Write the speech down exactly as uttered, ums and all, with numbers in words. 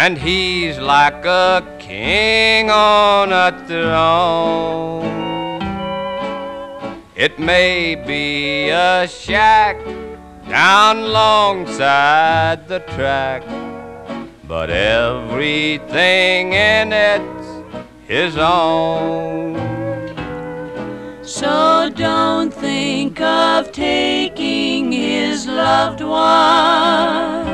and he's like a king on a throne. It may be a shack down alongside the track, but everything in it's his own. So don't think of taking his loved one.